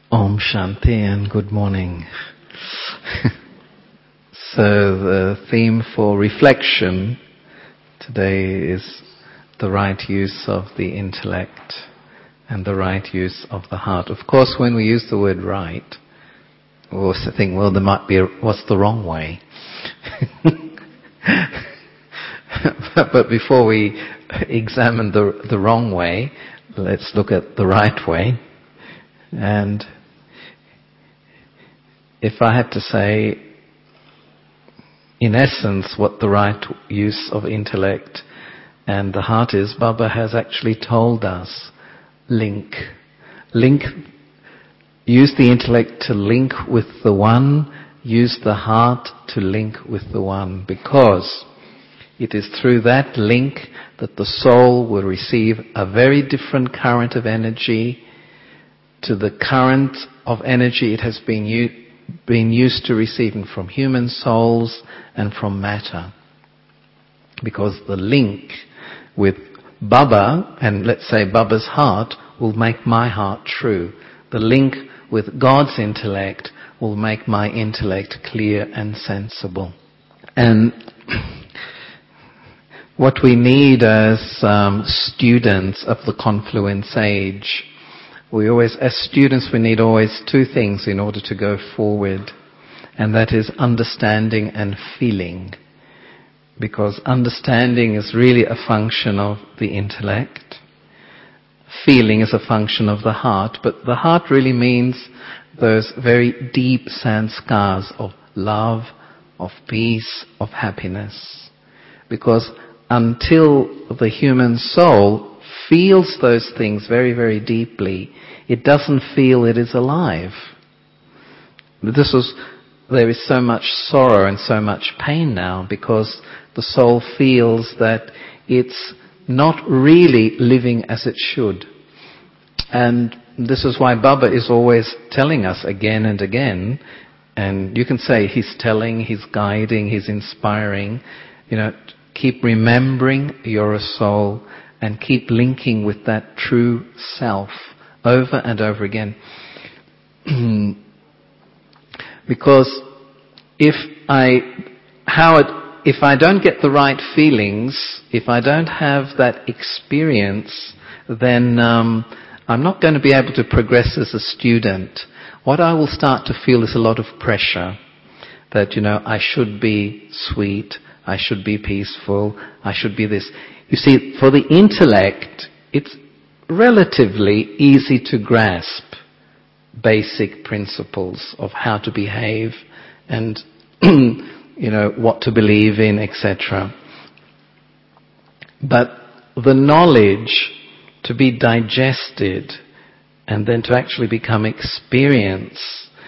Om Shanti and good morning. So the theme for reflection today is the right use of the intellect and the right use of the heart. Of course, when we use the word right, we also think, well, there might be what's the wrong way? But before we examine the wrong way, let's look at the right way. And if I had to say, in essence, what the right use of intellect and the heart is, Baba has actually told us, link. Use the intellect to link with the One, use the heart to link with the One, because it is through that link that the soul will receive a very different current of energy to the current of energy it has been used to receiving from human souls and from matter. Because the link with Baba, and let's say Baba's heart, will make my heart true. The link with God's intellect will make my intellect clear and sensible. And what we need as students of the confluence age, as students, we need always two things in order to go forward, and that is understanding and feeling. Because understanding is really a function of the intellect. Feeling is a function of the heart, but the heart really means those very deep sanskars of love, of peace, of happiness. Because until the human soul feels those things very, very deeply, it doesn't feel it is alive. There is so much sorrow and so much pain now because the soul feels that it's not really living as it should. And this is why Baba is always telling us again and again, and you can say he's telling, he's guiding, he's inspiring, keep remembering you're a soul and keep linking with that true self over and over again. Because if I don't get the right feelings, if I don't have that experience, then I'm not going to be able to progress as a student. What I will start to feel is a lot of pressure that, I should be sweet, I should be peaceful, I should be this. You see, for the intellect, it's relatively easy to grasp basic principles of how to behave and, what to believe in, etc. But the knowledge to be digested and then to actually become experience,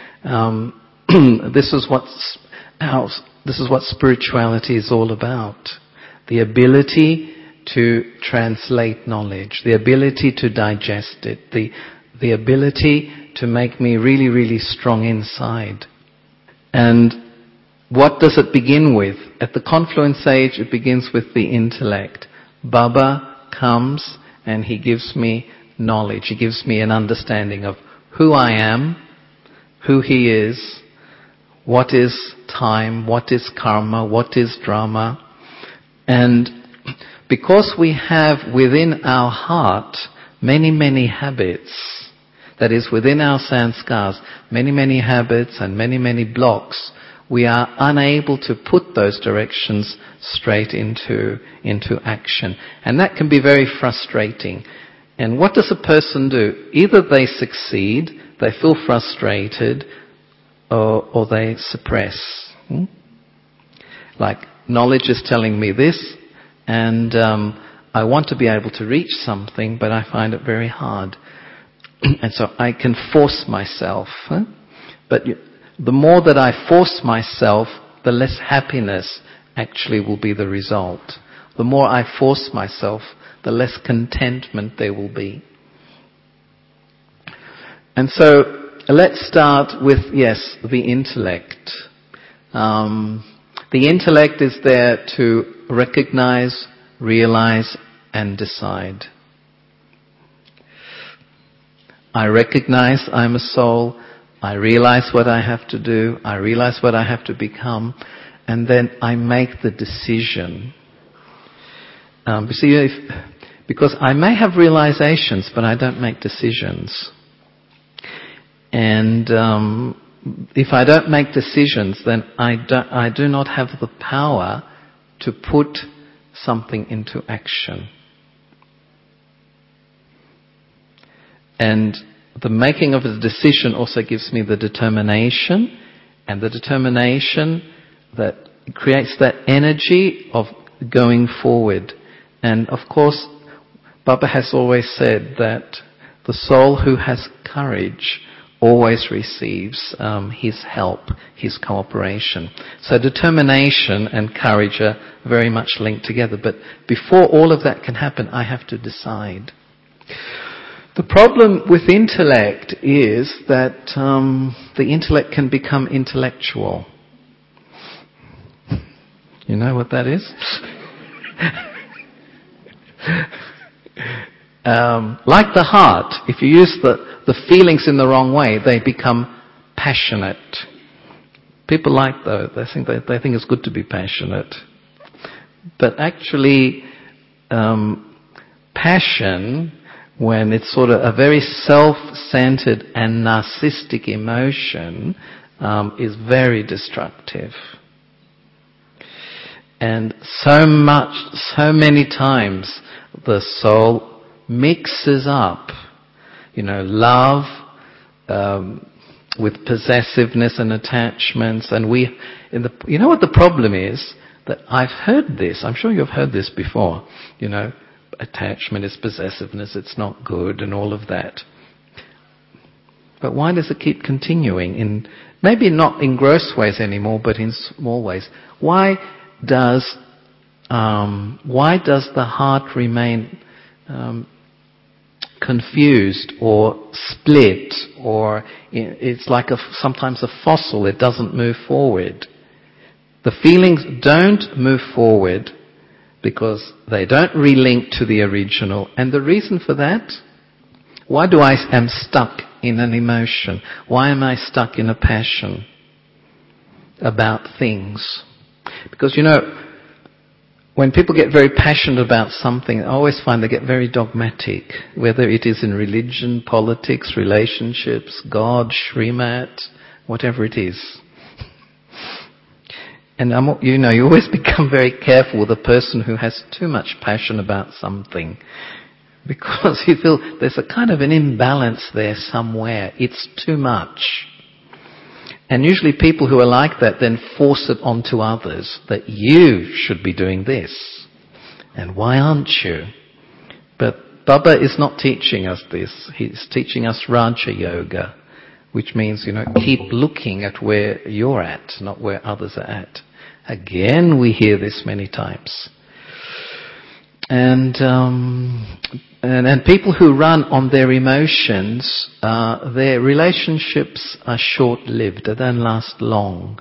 this is what spirituality is all about. The ability to translate knowledge, the ability to digest it, the ability to make me really, really strong inside. And what does it begin with? At the confluence age, it begins with the intellect. Baba comes and he gives me knowledge. He gives me an understanding of who I am, who he is, what is time, what is karma, what is drama. And because we have within our heart many, many habits, that is within our sanskars, many, many habits and many, many blocks, we are unable to put those directions straight into action. And that can be very frustrating. And what does a person do? Either they succeed, they feel frustrated, or they suppress. Like, knowledge is telling me this, and I want to be able to reach something, but I find it very hard. And so I can force myself. But the more that I force myself, the less happiness actually will be the result. The more I force myself, the less contentment there will be. And so let's start with, the intellect. The intellect is there to recognize, realize, and decide. I recognize I'm a soul. I realize what I have to do. I realize what I have to become. And then I make the decision. You see, because I may have realizations, but I don't make decisions. And if I don't make decisions, then I do not have the power to put something into action. And the making of a decision also gives me the determination, and the determination that creates that energy of going forward. And of course, Baba has always said that the soul who has courage always receives his help, his cooperation. So determination and courage are very much linked together. But before all of that can happen, I have to decide. The problem with intellect is that the intellect can become intellectual. You know what that is? Like the heart, if you use the feelings in the wrong way, they become passionate. People like those. They think it's good to be passionate. But actually, passion, when it's sort of a very self-centered and narcissistic emotion, is very destructive. And so many times the soul mixes up, love with possessiveness and attachments. And you know what the problem is? That I've heard this. I'm sure you've heard this before. Attachment is possessiveness, it's not good, and all of that. But why does it keep continuing? Maybe not in gross ways anymore, but in small ways. Why does the heart remain confused or split, or it's like sometimes a fossil, it doesn't move forward? The feelings don't move forward because they don't relink to the original. And the reason for that, why am stuck in an emotion? Why am I stuck in a passion about things? Because when people get very passionate about something, I always find they get very dogmatic, whether it is in religion, politics, relationships, God, Srimat, whatever it is. And you always become very careful with a person who has too much passion about something, because you feel there's a kind of an imbalance there somewhere. It's too much. And usually people who are like that then force it onto others, that you should be doing this. And why aren't you? But Baba is not teaching us this. He's teaching us Raja Yoga, which means, keep looking at where you're at, not where others are at. Again, we hear this many times. And people who run on their emotions, their relationships are short-lived. They don't last long.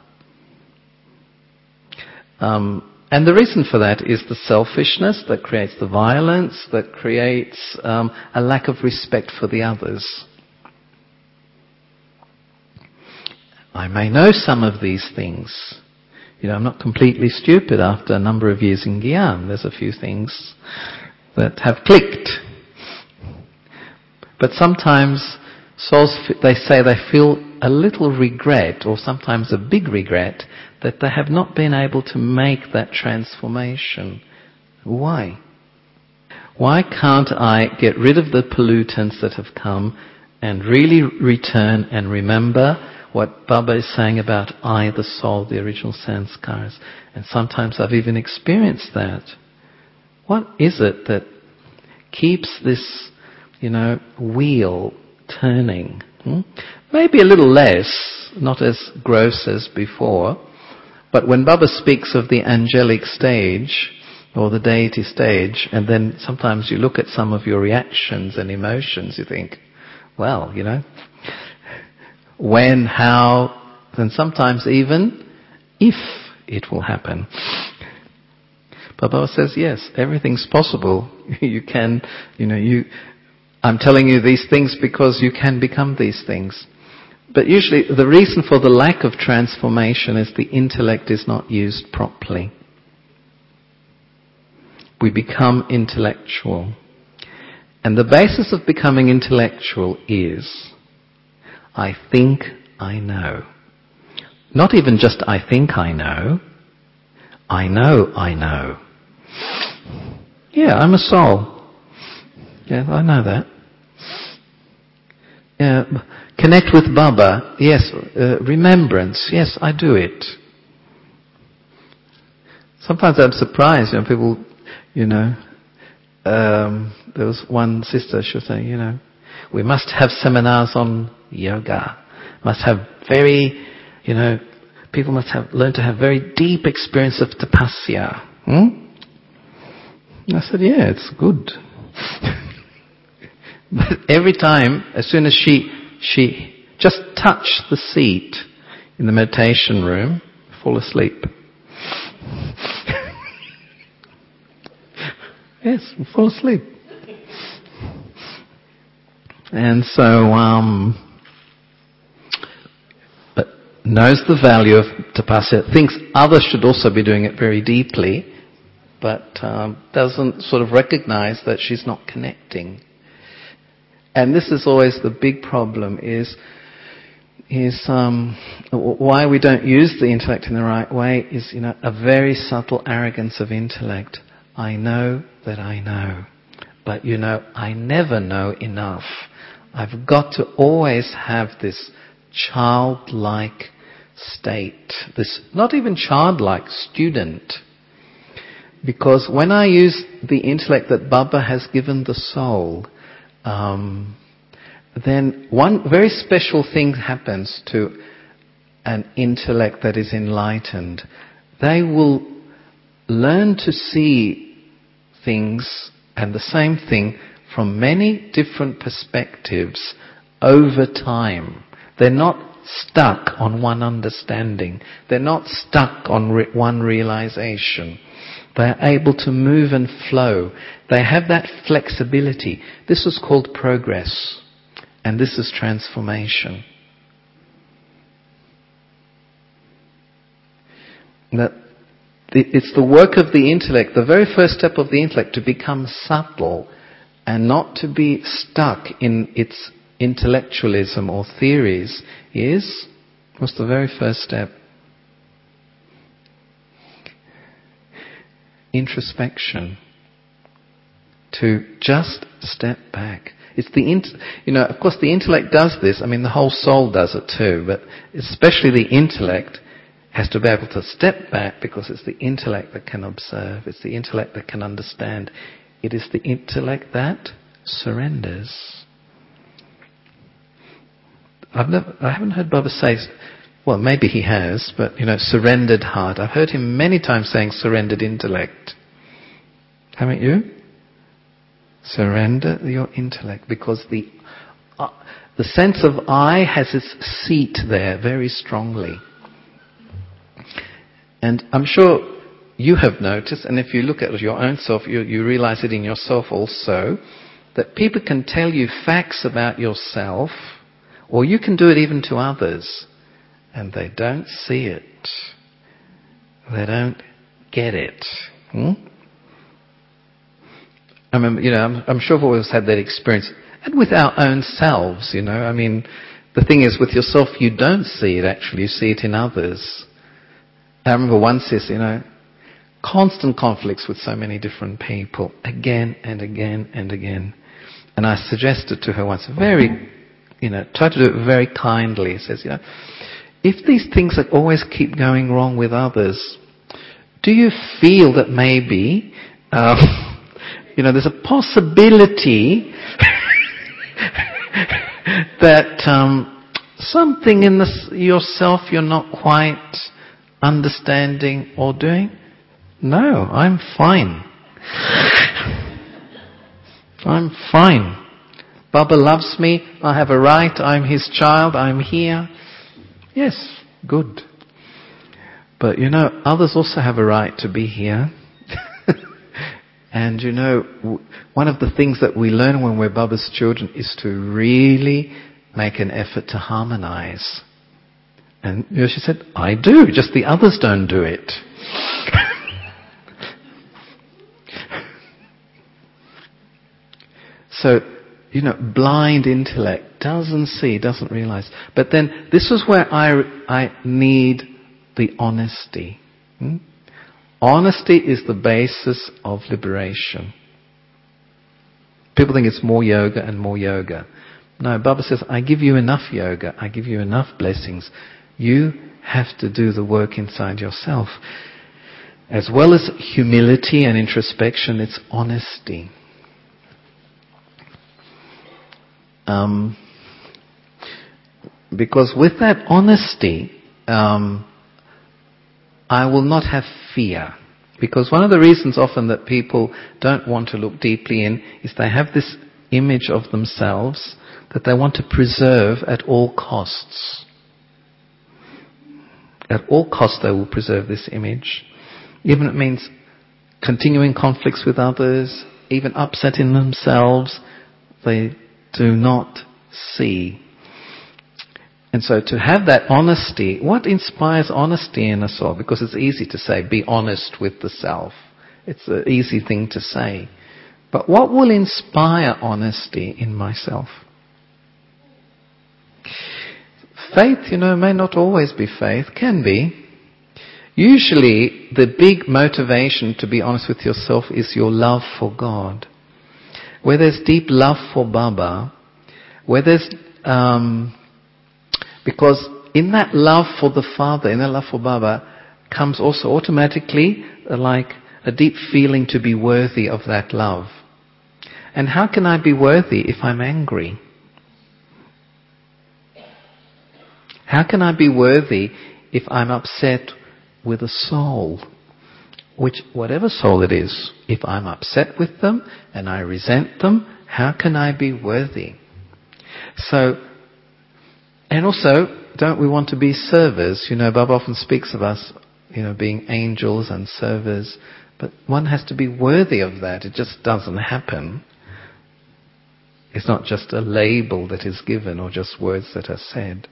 And the reason for that is the selfishness that creates the violence, that creates a lack of respect for the others. I may know some of these things. I'm not completely stupid after a number of years in Gyan. There's a few things that have clicked. But sometimes souls, they say they feel a little regret, or sometimes a big regret, that they have not been able to make that transformation. Why? Why can't I get rid of the pollutants that have come and really return and remember what Baba is saying about I, the soul, the original sanskaras? And sometimes I've even experienced that. What is it that keeps this, wheel turning? Maybe a little less, not as gross as before. But when Baba speaks of the angelic stage, or the deity stage, and then sometimes you look at some of your reactions and emotions, you think, well, when, how, and sometimes even if it will happen. Baba says, yes, everything's possible. You can, I'm telling you these things because you can become these things. But usually the reason for the lack of transformation is the intellect is not used properly. We become intellectual. And the basis of becoming intellectual is, I think I know. Not even just I think I know. I know I know. Yeah, I'm a soul. Yeah, I know that. Yeah, connect with Baba. Yes, remembrance. Yes, I do it. Sometimes I'm surprised, people, there was one sister, she was saying, we must have seminars on yoga. Must have very, people must have learned to have very deep experience of tapasya. I said, yeah, it's good. But every time, as soon as she just touched the seat in the meditation room, fall asleep. Yes, fall asleep. And so, but knows the value of tapasya, thinks others should also be doing it very deeply, but doesn't sort of recognize that she's not connecting. And this is always the big problem, is why we don't use the intellect in the right way is, a very subtle arrogance of intellect. I know that I know. But I never know enough. I've got to always have this childlike state. This, not even childlike, student. Because when I use the intellect that Baba has given the soul, then one very special thing happens to an intellect that is enlightened. They will learn to see things and the same thing from many different perspectives over time. They're not stuck on one understanding. They're not stuck on one realization. They're able to move and flow. They have that flexibility. This is called progress. And this is transformation. It's the work of the intellect, the very first step of the intellect, to become subtle and not to be stuck in its intellectualism or theories was the very first step. Introspection. To just step back. It's of course the intellect does this. The whole soul does it too, but especially the intellect has to be able to step back, because it's the intellect that can observe. It's the intellect that can understand. It is the intellect that surrenders. I haven't heard Baba say, well, maybe he has, but surrendered heart. I've heard him many times saying surrendered intellect. Haven't you? Surrender your intellect, because the sense of I has its seat there very strongly. And I'm sure you have noticed, and if you look at your own self, you realize it in yourself also, that people can tell you facts about yourself, or you can do it even to others, and they don't see it. They don't get it. I remember, I'm sure we've always had that experience. And with our own selves, the thing is, with yourself, you don't see it actually, you see it in others. I remember once this, constant conflicts with so many different people, again and again and again. And I suggested to her once, try to do it very kindly. It says, if these things that always keep going wrong with others, do you feel that maybe, there's a possibility that something in yourself you're not quite understanding or doing? No, I'm fine. I'm fine. Baba loves me. I have a right. I'm his child. I'm here. Yes, good. But others also have a right to be here. And one of the things that we learn when we're Baba's children is to really make an effort to harmonize. And she said, I do, just the others don't do it. So, blind intellect doesn't see, doesn't realize. But then this is where I need the honesty. Honesty is the basis of liberation. People think it's more yoga and more yoga. No, Baba says, I give you enough yoga, I give you enough blessings. You have to do the work inside yourself. As well as humility and introspection, it's honesty. Because with that honesty, I will not have fear. Because one of the reasons often that people don't want to look deeply in is they have this image of themselves that they want to preserve at all costs. At all costs they will preserve this image. Even if it means continuing conflicts with others, even upsetting themselves, they do not see. And so to have that honesty, what inspires honesty in us all? Because it's easy to say, be honest with the self. It's an easy thing to say. But what will inspire honesty in myself? Faith, may not always be faith. Can be. Usually, the big motivation to be honest with yourself is your love for God. Where there's deep love for Baba, where there's... because in that love for the Father, in that love for Baba, comes also automatically like a deep feeling to be worthy of that love. And how can I be worthy if I'm angry? How can I be worthy if I'm upset with a soul? Whatever soul it is, if I'm upset with them and I resent them, how can I be worthy? So, and also, don't we want to be servers? Baba often speaks of us, being angels and servers. But one has to be worthy of that. It just doesn't happen. It's not just a label that is given or just words that are said.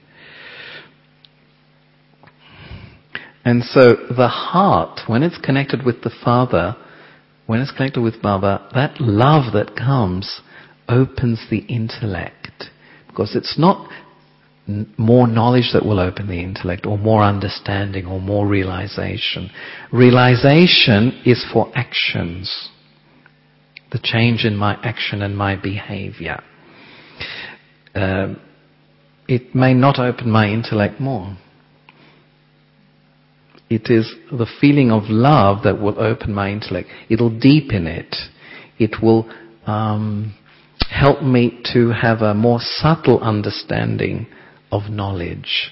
And so the heart, when it's connected with the Father, when it's connected with Baba, that love that comes opens the intellect. Because it's not more knowledge that will open the intellect, or more understanding, or more realization. Realization is for actions. The change in my action and my behavior. It may not open my intellect more. It is the feeling of love that will open my intellect. It'll deepen it. It will help me to have a more subtle understanding of knowledge.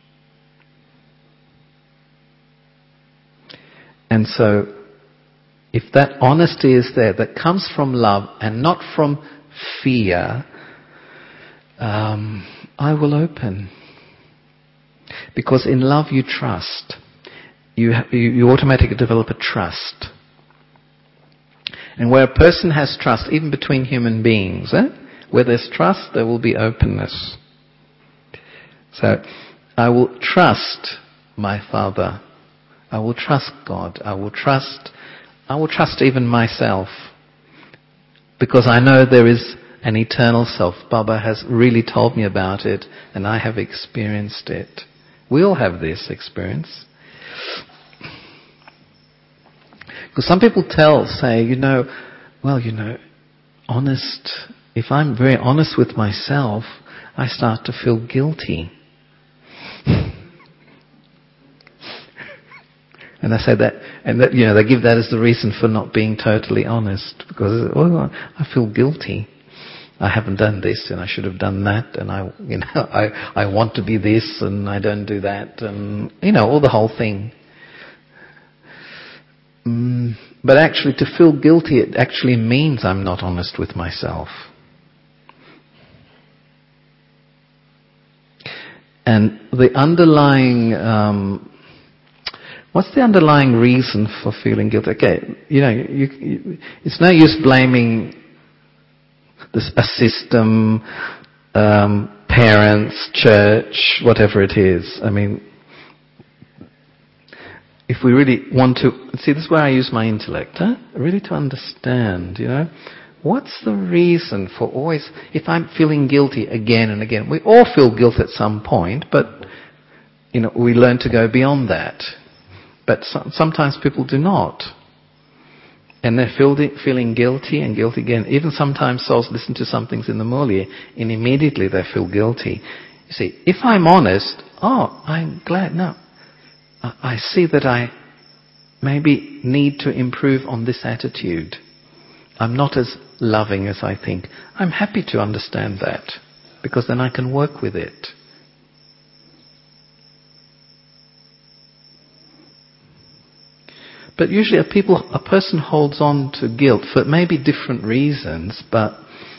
And so, if that honesty is there, that comes from love and not from fear, I will open. Because in love you trust. You automatically develop a trust. And where a person has trust, even between human beings, where there's trust, there will be openness. So, I will trust my Father. I will trust God. I will trust even myself. Because I know there is an eternal self. Baba has really told me about it, and I have experienced it. We all have this experience. Because some people say, honest, if I'm very honest with myself, I start to feel guilty. And I say that, and that, they give that as the reason for not being totally honest. Because, I feel guilty. I haven't done this, and I should have done that, and I want to be this, and I don't do that, and, all the whole thing. But actually, to feel guilty, it actually means I'm not honest with myself. And the underlying What's the underlying reason for feeling guilty? Okay, it's no use blaming a system, parents, church, whatever it is. I mean, if we really want to... See, this is where I use my intellect, really to understand, what's the reason for always... If I'm feeling guilty again and again, we all feel guilt at some point, but, we learn to go beyond that. But sometimes people do not. And they're feeling guilty and guilty again. Even sometimes souls listen to some things in the Murli and immediately they feel guilty. You see, if I'm honest, I'm glad. No, I see that I maybe need to improve on this attitude. I'm not as loving as I think. I'm happy to understand that because then I can work with it. But usually a person holds on to guilt for maybe different reasons, but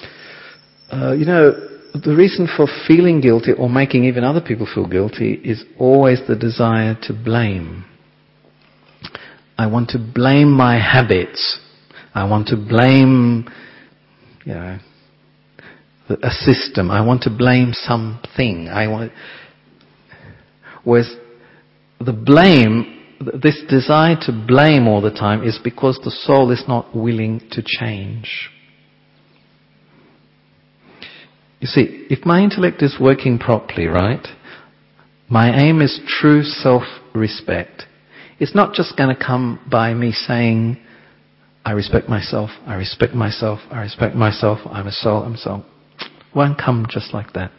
the reason for feeling guilty or making even other people feel guilty is always the desire to blame. I want to blame my habits. I want to blame, a system. I want to blame something. Whereas the blame, this desire to blame all the time is because the soul is not willing to change. You see, if my intellect is working properly, right, my aim is true self-respect. It's not just going to come by me saying, I respect myself, I respect myself, I respect myself, I'm a soul, I'm a soul. It won't come just like that.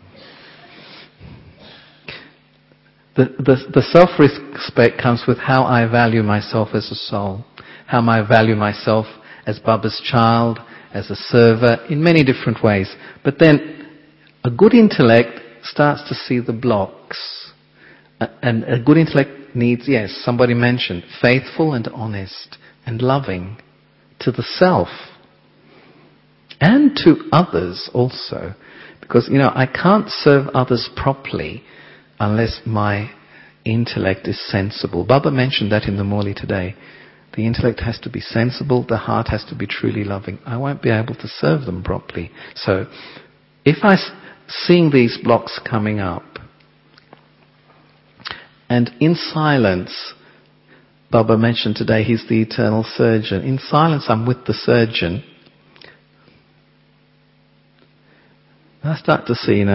The self-respect comes with how I value myself as a soul, how I value myself as Baba's child, as a server, in many different ways. But then a good intellect starts to see the blocks. And a good intellect needs, yes, somebody mentioned, faithful and honest and loving to the self and to others also. Because, I can't serve others properly unless my intellect is sensible. Baba mentioned that in the Murli today. The intellect has to be sensible, the heart has to be truly loving. I won't be able to serve them properly. So, if I'm seeing these blocks coming up, and in silence, Baba mentioned today he's the eternal surgeon. In silence I'm with the surgeon. I start to see,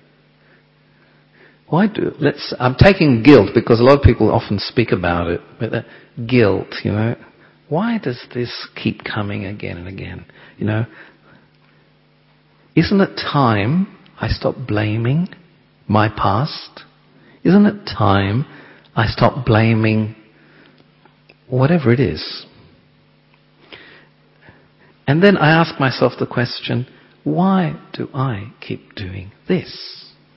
I'm taking guilt because a lot of people often speak about it. But guilt, why does this keep coming again and again? Isn't it time I stop blaming my past? Isn't it time I stop blaming whatever it is? And then I ask myself the question, why do I keep doing this?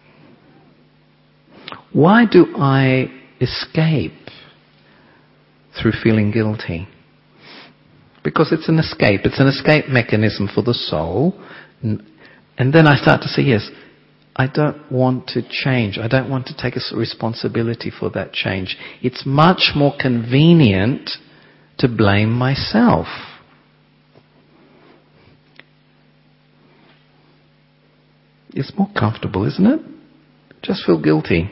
Why do I escape through feeling guilty? Because it's an escape. It's an escape mechanism for the soul. And then I start to say, yes, I don't want to change. I don't want to take a responsibility for that change. It's much more convenient to blame myself. It's more comfortable, isn't it? Just feel guilty.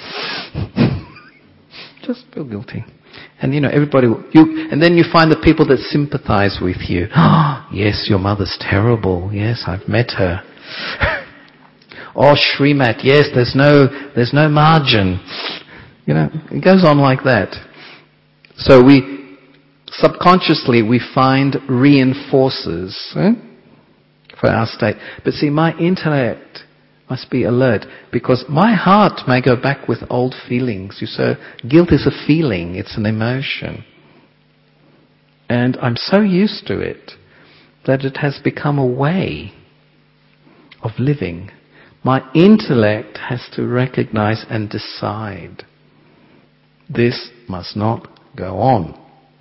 Just feel guilty. And everybody, and then you find the people that sympathize with you. Oh, yes, your mother's terrible. Yes, I've met her. Oh, Srimat, yes, there's no margin. It goes on like that. So subconsciously we find reinforcers for our state. But see, my intellect must be alert because my heart may go back with old feelings. Guilt is a feeling, it's an emotion. And I'm so used to it that it has become a way of living. My intellect has to recognize and decide this must not go on.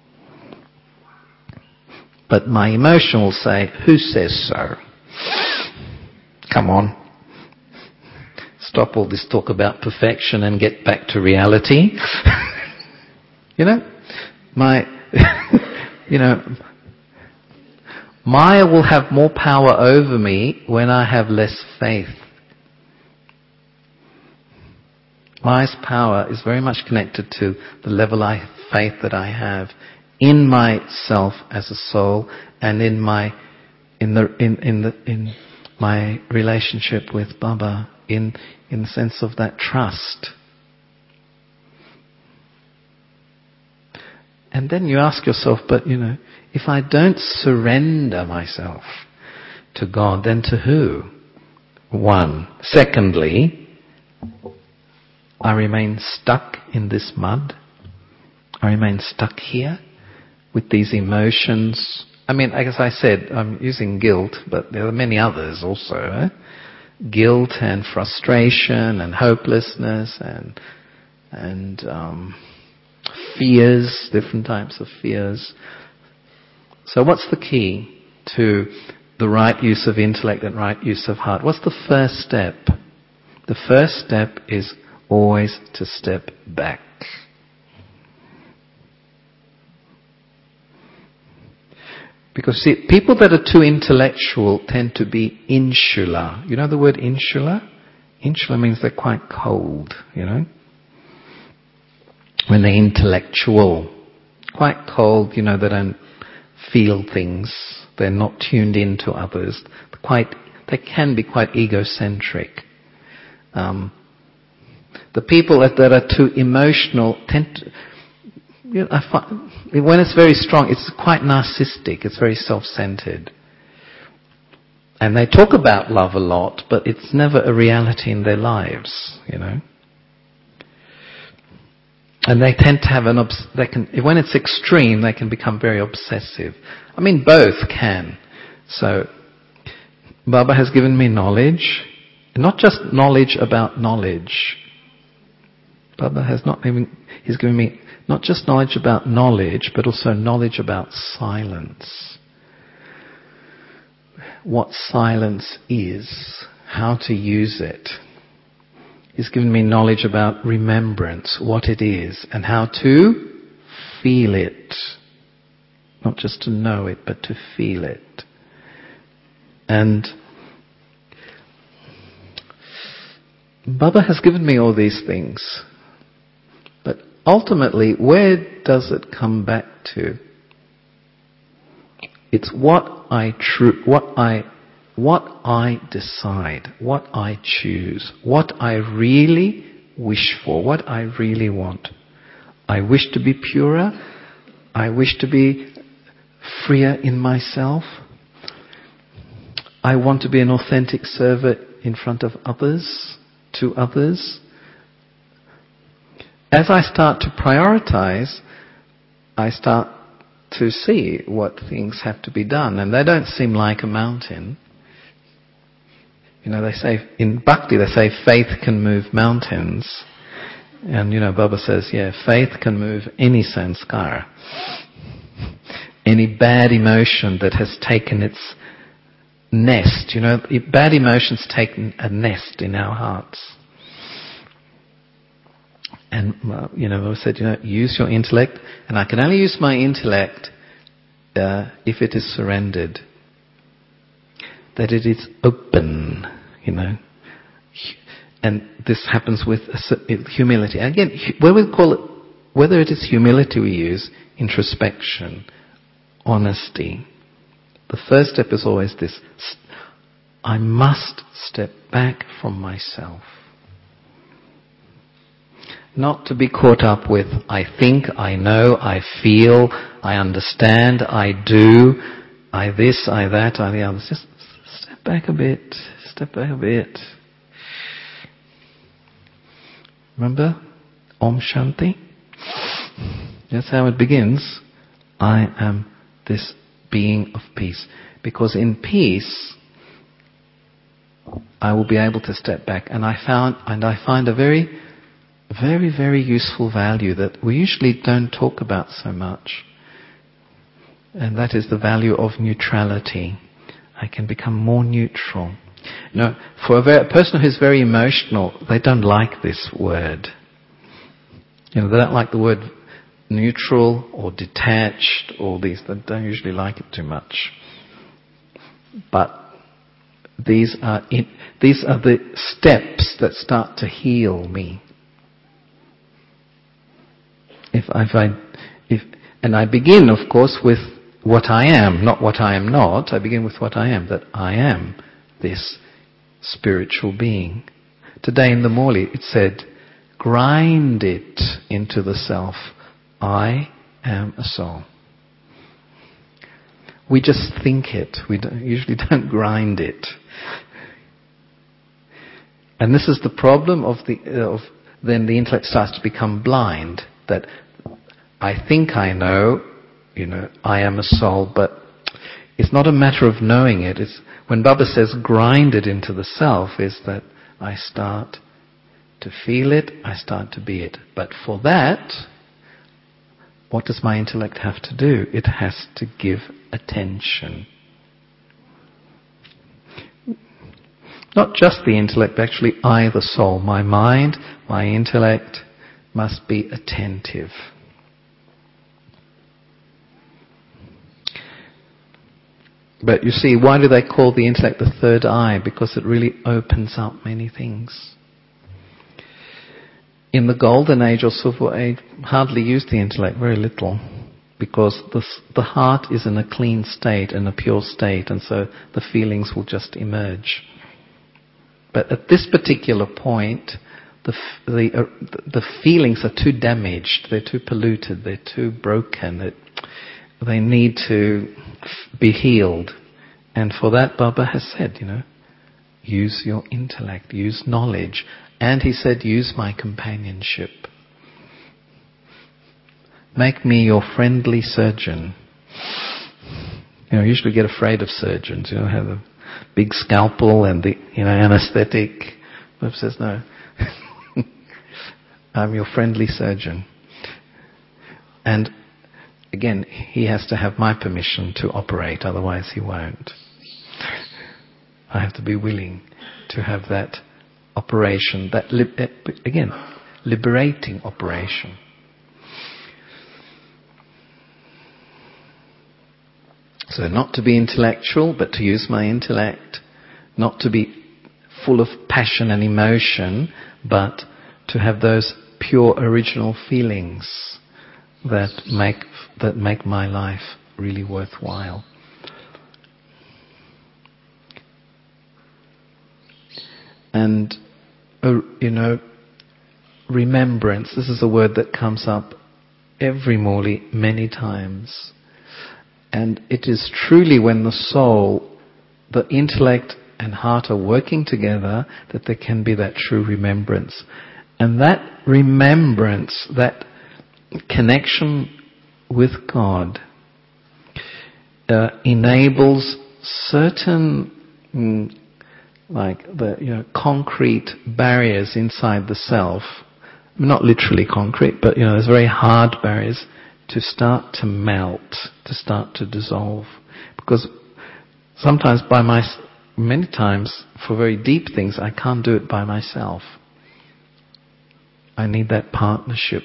But my emotion will say, who says so? Come on. Stop all this talk about perfection and get back to reality. You know, Maya will have more power over me when I have less faith. Maya's power is very much connected to the level of faith that I have in myself as a soul and in my relationship with Baba, in the sense of that trust. And then you ask yourself, but if I don't surrender myself to God, then to who? One. Secondly, I remain stuck in this mud. I remain stuck here with these emotions. I mean, as I said, I'm using guilt, but there are many others also. Guilt and frustration and hopelessness and fears, different types of fears. So what's the key to the right use of intellect and right use of heart? What's the first step? The first step is always to step back. Because see, people that are too intellectual tend to be insular. You know the word insular? Insular means they're quite cold, When they're intellectual. Quite cold, they don't feel things. They're not tuned into others. They can be quite egocentric. The people that are too emotional tend to... I find, when it's very strong, it's quite narcissistic. It's very self-centered. And they talk about love a lot, but it's never a reality in their lives, And they tend to have when it's extreme, they can become very obsessive. I mean, both can. So, Baba has given me knowledge, not just knowledge about knowledge. Baba he's given me not just knowledge about knowledge, but also knowledge about silence. What silence is, how to use it. He's given me knowledge about remembrance, what it is, and how to feel it. Not just to know it, but to feel it. And Baba has given me all these things. But ultimately, where does it come back to? It's what I decide, what I choose, what I really wish for, what I really want. I wish to be purer. I wish to be freer in myself. I want to be an authentic servant in front of others, to others. As I start to prioritize, I start to see what things have to be done, and they don't seem like a mountain. They say, in Bhakti they say faith can move mountains. And Baba says, faith can move any sanskara. Any bad emotion that has taken its nest. Bad emotions take a nest in our hearts. And, I said, use your intellect. And I can only use my intellect if it is surrendered. That it is open, And this happens with humility. And again, whether it is humility we use, introspection, honesty. The first step is always this. I must step back from myself. Not to be caught up with, I think, I know, I feel, I understand, I do, I this, I that, I the other. Just step back a bit. Step back a bit. Remember? Om Shanti? That's how it begins. I am this being of peace. Because in peace, I will be able to step back. And I find a very, very, very useful value that we usually don't talk about so much. And that is the value of neutrality. I can become more neutral. For a person who's very emotional, they don't like this word. They don't like the word neutral or detached, all these. I don't usually like it too much. But these are the steps that start to heal me. And I begin, of course, with what I am, not what I am not. I begin with what I am, that I am this spiritual being. Today in the Morley it said, grind it into the self. I am a soul. We just think it. We usually don't grind it. And this is the problem then the intellect starts to become blind. That I think I know, I am a soul, but it's not a matter of knowing it. It's when Baba says grind it into the self, is that I start to feel it, I start to be it. But for that, what does my intellect have to do? It has to give attention. Not just the intellect, but actually I, the soul. My mind, my intellect must be attentive. But you see, why do they call the intellect the third eye? Because it really opens up many things. In the golden age or silver age, hardly use the intellect, very little. Because the heart is in a clean state and a pure state, and so the feelings will just emerge. But at this particular point, the feelings are too damaged, they're too polluted, they're too broken. They need to be healed. And for that, Baba has said, use your intellect, use knowledge. And he said, use my companionship. Make me your friendly surgeon. You usually get afraid of surgeons, have a big scalpel and the, anesthetic. Baba says, no. I'm your friendly surgeon. And again, he has to have my permission to operate, otherwise he won't. I have to be willing to have that operation, liberating operation. So not to be intellectual, but to use my intellect. Not to be full of passion and emotion, but to have those pure original feelings that make my life really worthwhile. And, remembrance, this is a word that comes up every Morley many times. And it is truly when the soul, the intellect and heart are working together that there can be that true remembrance. And that remembrance, that connection with God, enables certain concrete barriers inside the self, not literally concrete, but there's very hard barriers to start to melt, to start to dissolve. Because sometimes many times for very deep things I can't do it by myself. I need that partnership.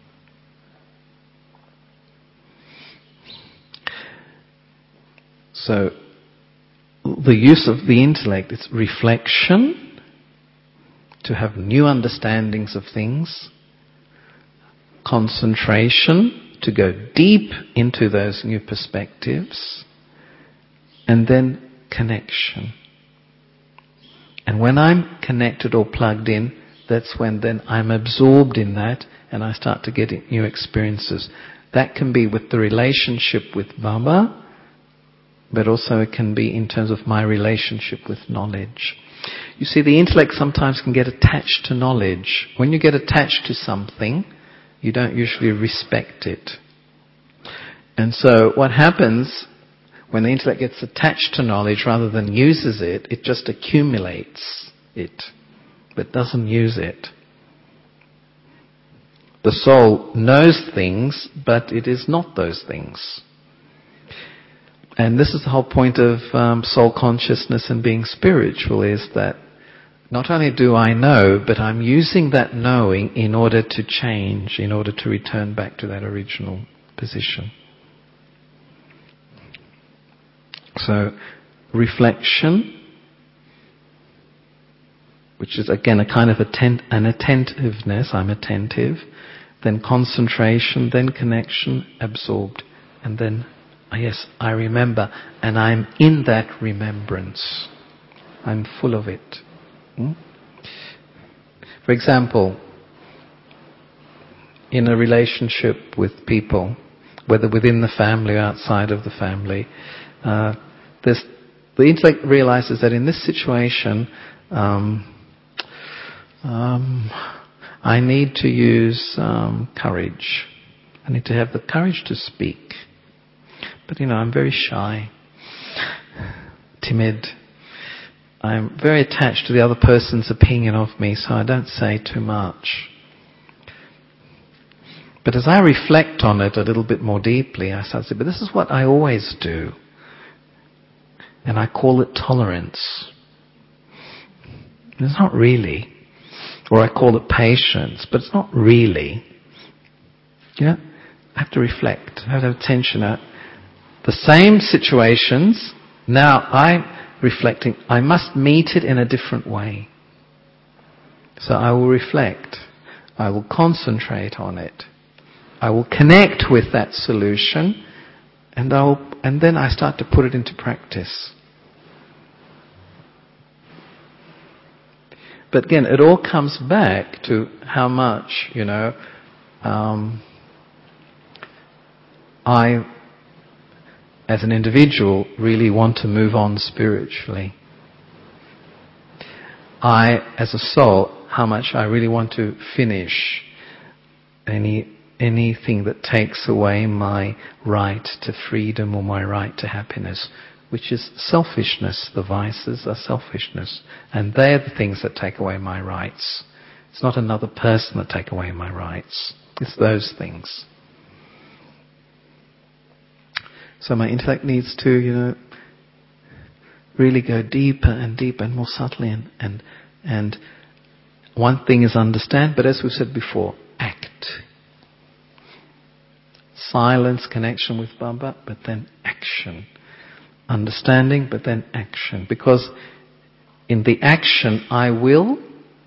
So the use of the intellect, it's reflection, to have new understandings of things, concentration, to go deep into those new perspectives, and then connection. And when I'm connected or plugged in, that's when then I'm absorbed in that and I start to get new experiences. That can be with the relationship with Baba, but also it can be in terms of my relationship with knowledge. You see, the intellect sometimes can get attached to knowledge. When you get attached to something, you don't usually respect it. And so what happens when the intellect gets attached to knowledge rather than uses it, it just accumulates it, but doesn't use it. The soul knows things, but it is not those things. And this is the whole point of soul consciousness and being spiritual, is that not only do I know, but I'm using that knowing in order to change, in order to return back to that original position. So, reflection, which is again a kind of an attentiveness, I'm attentive, then concentration, then connection, absorbed, and then, yes, I remember, and I'm in that remembrance. I'm full of it. For example, in a relationship with people, whether within the family or outside of the family, the intellect realizes that in this situation, I need to use courage. I need to have the courage to speak. But I'm very shy, timid. I'm very attached to the other person's opinion of me, so I don't say too much. But as I reflect on it a little bit more deeply, I start to say, but this is what I always do. And I call it tolerance. It's not really. Or I call it patience, but it's not really. I have to reflect. I have to have attention. The same situations, now I'm reflecting, I must meet it in a different way. So I will reflect. I will concentrate on it. I will connect with that solution, and then I start to put it into practice. But again, it all comes back to how much, I, as an individual, really want to move on spiritually. I, as a soul, how much I really want to finish anything that takes away my right to freedom or my right to happiness, which is selfishness. The vices are selfishness. And they're the things that take away my rights. It's not another person that take away my rights. It's those things. So my intellect needs to, really go deeper and deeper and more subtly. And one thing is understand, but as we said before, act. Silence, connection with Baba, but then action. Understanding, but then action. Because in the action, I will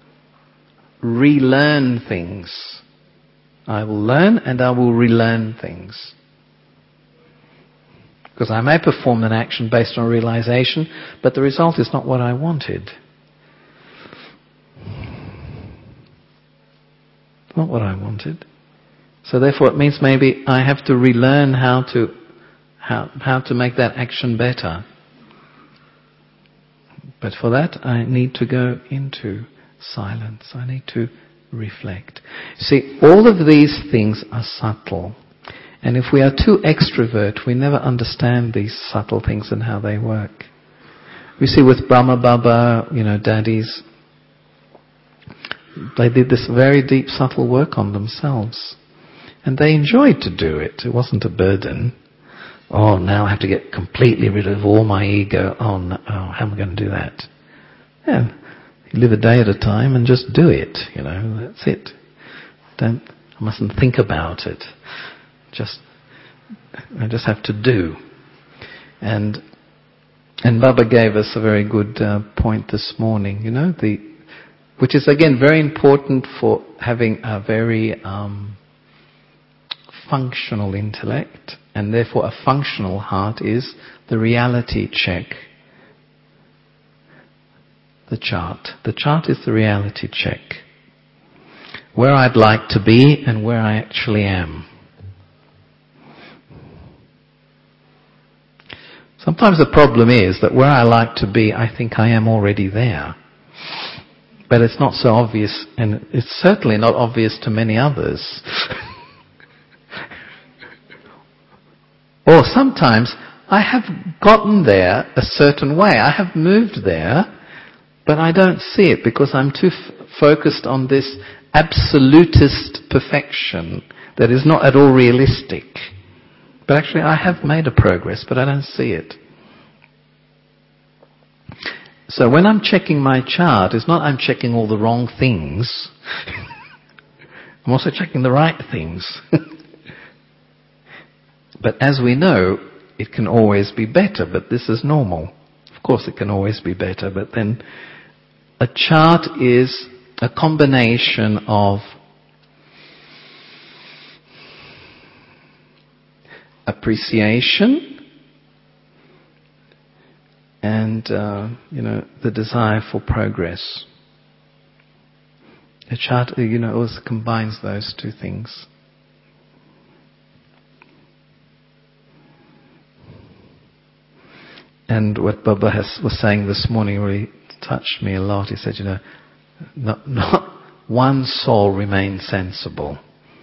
relearn things. I will learn and I will relearn things. Because I may perform an action based on realization, but the result is not what I wanted. Not what I wanted. So therefore it means maybe I have to relearn how to make that action better. But for that I need to go into silence. I need to reflect. See, all of these things are subtle. And if we are too extrovert, we never understand these subtle things and how they work. We see with Brahma Baba, daddies, they did this very deep, subtle work on themselves. And they enjoyed to do it. It wasn't a burden. Oh, now I have to get completely rid of all my ego. Oh, no, how am I going to do that? Yeah, you live a day at a time and just do it. That's it. I mustn't think about it. I just have to do. And Baba gave us a very good point this morning. Which is again very important for having a very functional intellect, and therefore a functional heart is the reality check. The chart. The chart is the reality check. Where I'd like to be and where I actually am. Sometimes the problem is that where I like to be, I think I am already there. But it's not so obvious, and it's certainly not obvious to many others. Or sometimes I have gotten there a certain way. I have moved there, but I don't see it because I'm too focused on this absolutist perfection that is not at all realistic. But actually I have made a progress, but I don't see it. So when I'm checking my chart, it's not I'm checking all the wrong things. I'm also checking the right things. But as we know, it can always be better, but this is normal. Of course it can always be better, but then a chart is a combination of appreciation and, the desire for progress. A chart, always combines those two things. And what Baba was saying this morning really touched me a lot. He said, not one soul remains sensible.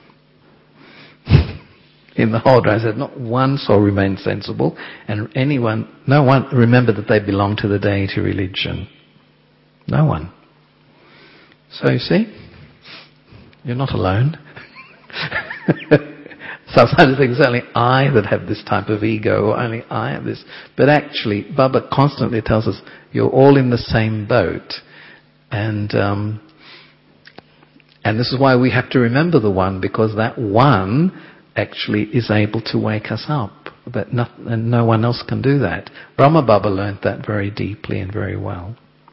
In the whole drama, I said, not one soul remains sensible, and no one remember that they belong to the deity religion. No one. So you see, you're not alone. Sometimes I think it's only I that have this type of ego, or only I have this. But actually, Baba constantly tells us, you're all in the same boat. And this is why we have to remember the one, because that one actually is able to wake us up. And no one else can do that. Brahma Baba learnt that very deeply and very well.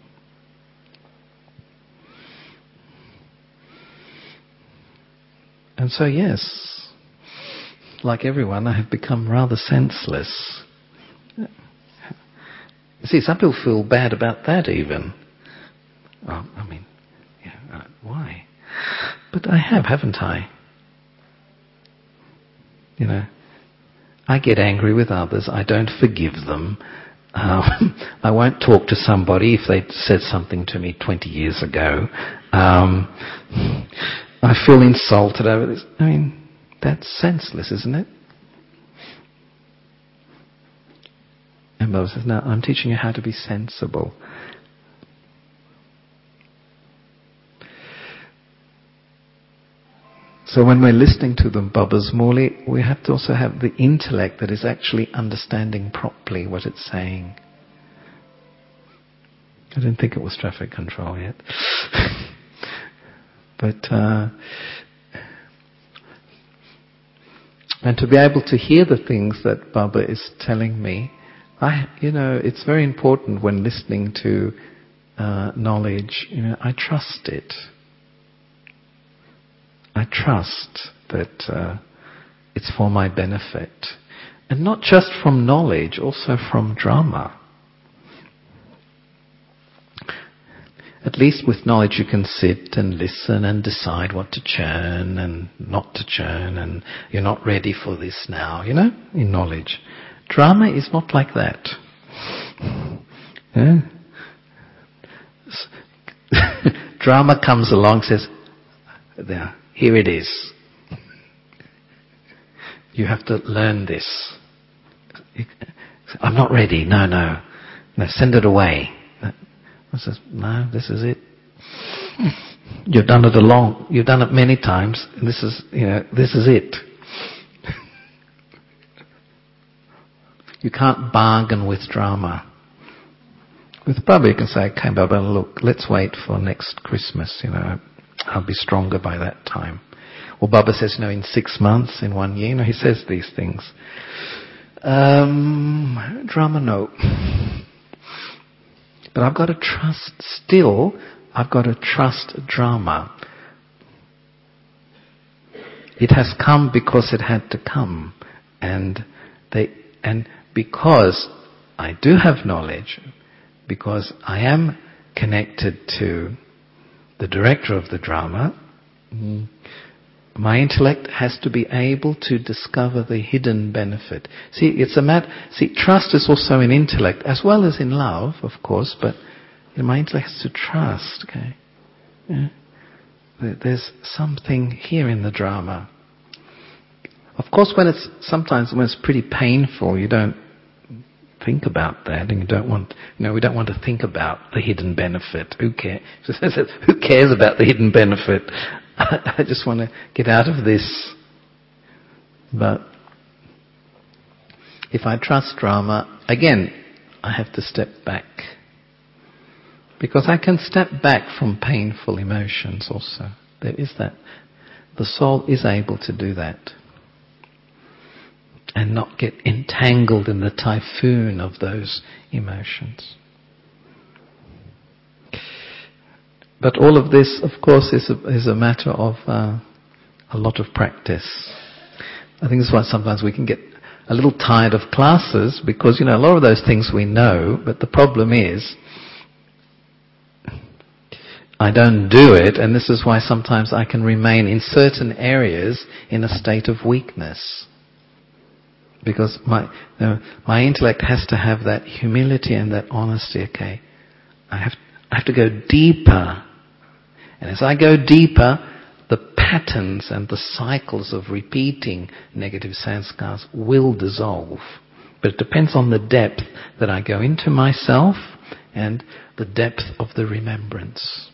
And so yes, like everyone, I have become rather senseless. You see, some people feel bad about that even. Well, why? But I have, haven't I? I get angry with others. I don't forgive them. I won't talk to somebody if they said something to me 20 years ago. I feel insulted over this. That's senseless, isn't it? And Baba says, no, I'm teaching you how to be sensible. So when we're listening to the Baba's Murli, we have to also have the intellect that is actually understanding properly what it's saying. I didn't think it was traffic control yet. But and to be able to hear the things that Baba is telling me, it's very important when listening to knowledge. I trust it. I trust that it's for my benefit. And not just from knowledge, also from drama. At least with knowledge you can sit and listen and decide what to churn and not to churn, and you're not ready for this now, in knowledge. Drama is not like that. Yeah? Drama comes along, says, there, here it is. You have to learn this. I'm not ready. No, send it away. I says, no, this is it. You've done it many times, and this is it. You can't bargain with drama. With Baba you can say, okay Baba, look, let's wait for next Christmas, I'll be stronger by that time. Or Baba says, in 6 months, in 1 year, he says these things. Drama, no. But I've got to trust still, I've got to trust drama. It has come because it had to come. And because I do have knowledge, because I am connected to the director of the drama, my intellect has to be able to discover the hidden benefit. See, trust is also in intellect, as well as in love, of course, but my intellect has to trust, okay? Yeah. There's something here in the drama. Of course, sometimes when it's pretty painful, you don't think about that, and you don't want, we don't want to think about the hidden benefit. Who cares? Who cares about the hidden benefit? I just want to get out of this. But if I trust drama, again, I have to step back. Because I can step back from painful emotions also. There is that. The soul is able to do that. And not get entangled in the typhoon of those emotions. But all of this, of course, is a matter of a lot of practice. I think that's why sometimes we can get a little tired of classes, because, a lot of those things we know, but the problem is, I don't do it, and this is why sometimes I can remain in certain areas in a state of weakness. Because my intellect has to have that humility and that honesty. Okay, I have to go deeper. And as I go deeper, the patterns and the cycles of repeating negative sanskars will dissolve. But it depends on the depth that I go into myself and the depth of the remembrance.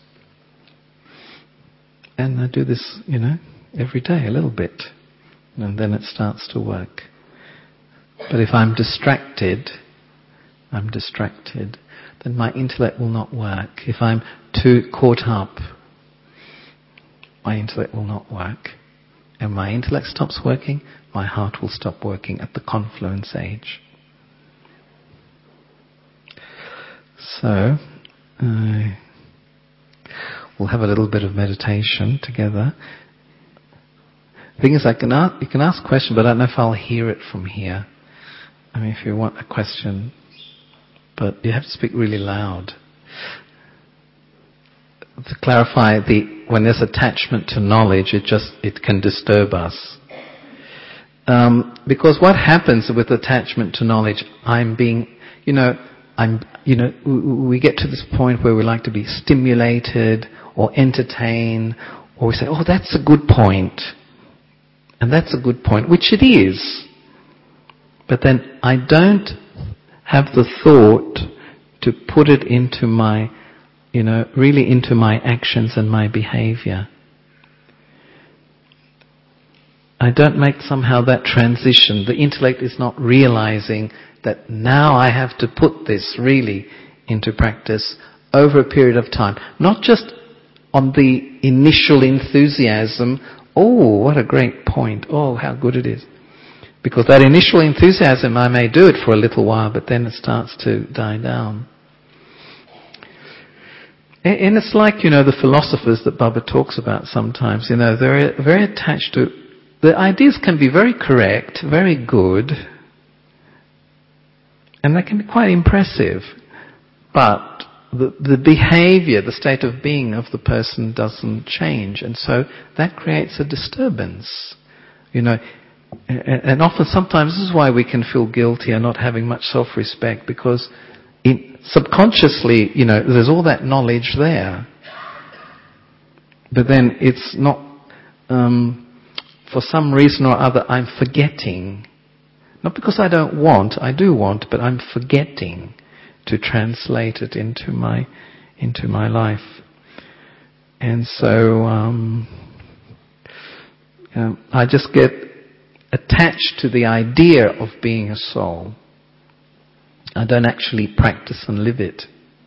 And I do this, every day a little bit. And then it starts to work. But if I'm distracted, then my intellect will not work. If I'm too caught up, my intellect will not work. And my intellect stops working, my heart will stop working at the confluence age. So, we'll have a little bit of meditation together. The thing is, you can ask a question, but I don't know if I'll hear it from here. I mean, if you want a question, but you have to speak really loud. To clarify, when there's attachment to knowledge, it can disturb us. Because what happens with attachment to knowledge, we get to this point where we like to be stimulated or entertained, or we say, oh, that's a good point. And that's a good point, which it is. But then I don't have the thought to put it into my, really into my actions and my behavior. I don't make somehow that transition. The intellect is not realizing that now I have to put this really into practice over a period of time. Not just on the initial enthusiasm, oh, what a great point, oh, how good it is. Because that initial enthusiasm, I may do it for a little while, but then it starts to die down. And it's like, the philosophers that Baba talks about sometimes, they're very attached to... The ideas can be very correct, very good, and they can be quite impressive. But the behavior, the state of being of the person doesn't change. And so that creates a disturbance. And often, sometimes this is why we can feel guilty and not having much self-respect, because subconsciously, there's all that knowledge there. But then it's not, for some reason or other, I'm forgetting. Not because I don't want, I do want, but I'm forgetting to translate it into my life. And so, I just get attached to the idea of being a soul. I don't actually practice and live it.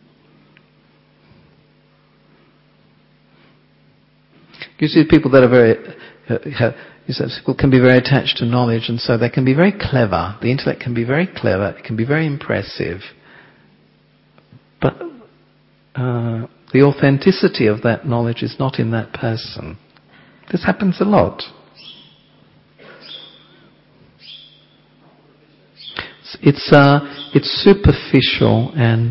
You see people that are very, people can be very attached to knowledge, and so they can be very clever. The intellect can be very clever, it can be very impressive. But the authenticity of that knowledge is not in that person. This happens a lot. It's superficial, and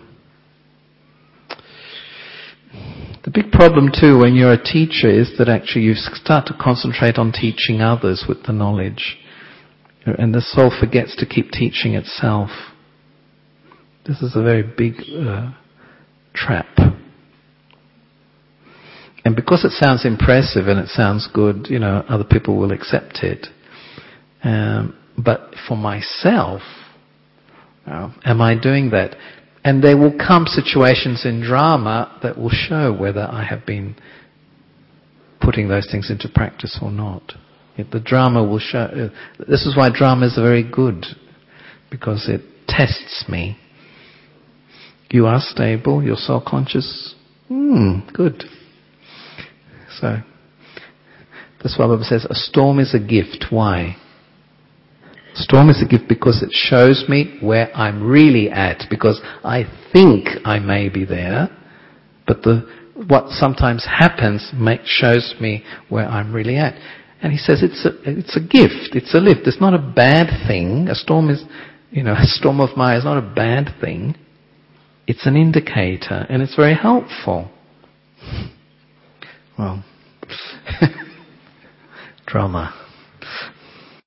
the big problem too when you're a teacher is that actually you start to concentrate on teaching others with the knowledge, and the soul forgets to keep teaching itself. This is a very big trap. And because it sounds impressive and it sounds good, other people will accept it. But for myself, am I doing that? And there will come situations in drama that will show whether I have been putting those things into practice or not. The drama will show. This is why drama is very good, because it tests me. You are stable, you're soul conscious. Good. So, that's why Baba says, a storm is a gift. Why? Storm is a gift because it shows me where I'm really at. Because I think I may be there, but what sometimes happens shows me where I'm really at. And he says it's a gift, it's a lift. It's not a bad thing. A storm is, a storm of Maya is not a bad thing. It's an indicator, and it's very helpful. Well, drama.